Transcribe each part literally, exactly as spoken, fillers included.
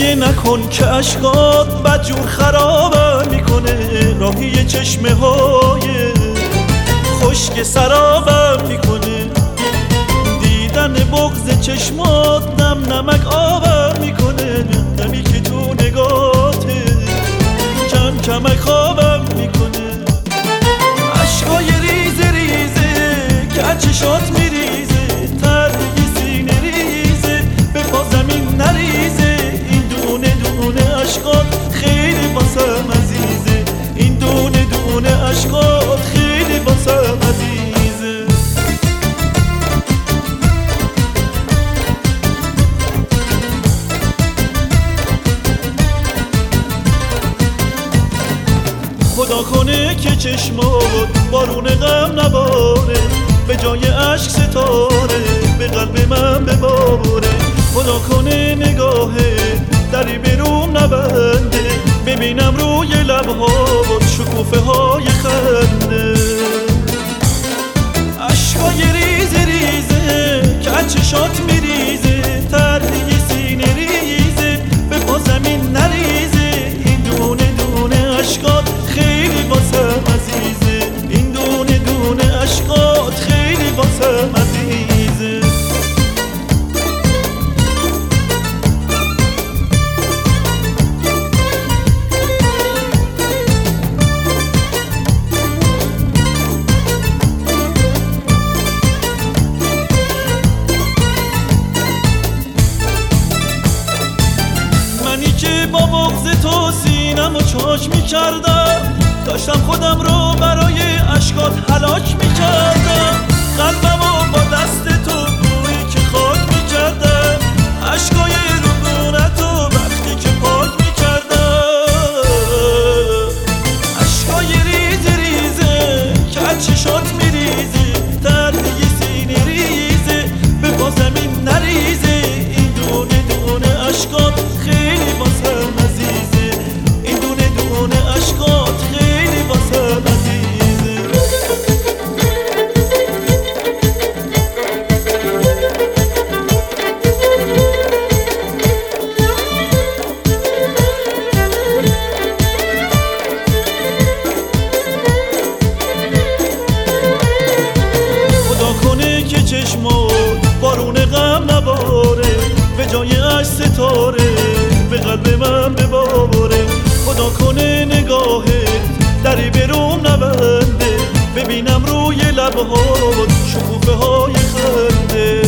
گریه نکن که اشکات بدجور خرابم میکنه، راهی چشمه های خشک سرابم میکنه. دیدن بغض چشمات نم نمک آبم میکنه، نمی که تو نگاته کم کمک خوابم میکنه. اشکای ریزه ریزه که چشات میریزه، ترگی سینه ریزه به پا زمین نریزه. این دونه دونه اشکات خیلی واسم عزیزه، این دونه دونه اشکات خیلی واسم عزیزه. خدا کنه که چشمات بارون غم نباره، به جای عشق ستاره به قلب من بباره. خدا کنه نگاهه دری بیرون نبنده، ببینم روی لبهات شکوفه های خنده. اشکای ریزه ریزه که چشات میریزه، تردی سینه ریزه به پا زمین نریزه. این دونه دونه اشکات خیلی واسم عزیزه، این دونه دونه اشکات خیلی واسم عزیزه. منی که با بغض تو سینم و چاک میکردم، داشتم خودم رو برای اشکات هلاک میکردم. قلبم و با دست تو بویی که خاک میکردم، اشکای رگونت و وقتی که پاک میکردم. اشکای ریزه ریزه که چشات میریزه، تردی سینه ریزه به پا زمین نریزه. این دونه دونه اشکات خیلی واسم عزیزه، این دونه دونه اشکات خیلی واسم عزیزه. خدا کنه که چشمات بارون غم نباره، به جای عشق ستاره به قلب من بباره. خدا کنه نگاهت دری بیرون نبنده، ببینم روی لبهات شکوفه های خنده.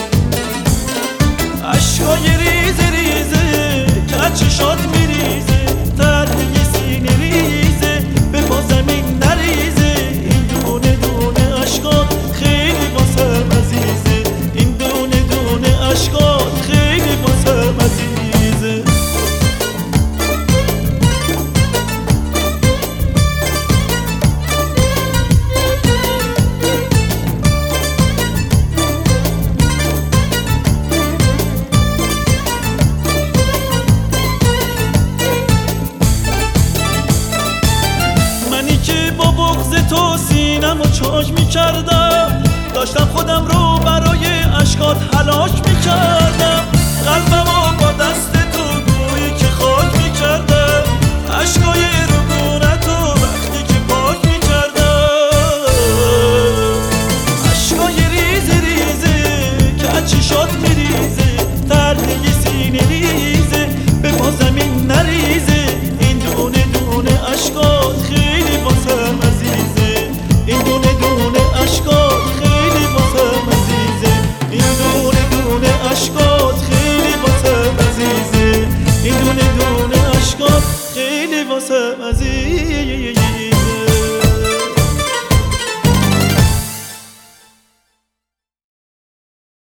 اشکای ریزه ریزه که چشات میریزه، تردی سینه ریزه به پا زمین نریزه. این دونه دونه اشکات خیلی واسم عزیزه، این دونه دونه اشکات خیلی واسم عزیزه. منی که با بغض تو سینم و چاک میکردم، داشتم خودم رو برای اشکات هلاک میکردم. قلبم و با دست تو گویی که خاک میکردم، اشکای رگونت و وقتی که پاک میکردم. اشکای ریزه ریزه که چشات میریزه، تردی سینه ریزه به پا زمین نریزه. این دونه دونه اشکات خیلی واسم عزیزه، این دونه دونه اشکات خیلی واسم عزیزه، این دونه دونه اشکات خیلی واسم عزیزه، این دونه دونه اشکات خیلی واسم عزیزه.